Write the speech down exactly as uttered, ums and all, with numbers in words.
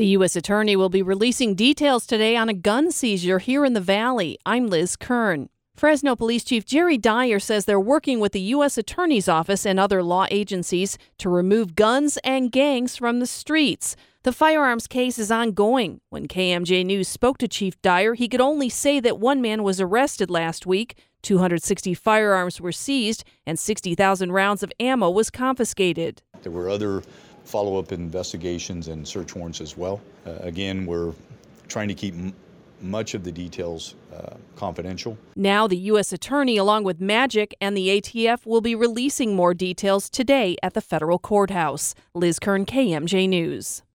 The U S Attorney will be releasing details today on a gun seizure here in the Valley. I'm Liz Kern. Fresno Police Chief Jerry Dyer says they're working with the U S Attorney's Office and other law agencies to remove guns and gangs from the streets. The firearms case is ongoing. When K M J News spoke to Chief Dyer, he could only say that one man was arrested last week, two hundred sixty firearms were seized, and sixty thousand rounds of ammo was confiscated. There were other follow-up investigations and search warrants as well. Uh, again, we're trying to keep m- much of the details uh, confidential. Now the U S Attorney, along with Magic and the A T F, will be releasing more details today at the federal courthouse. Liz Kern, K M J News.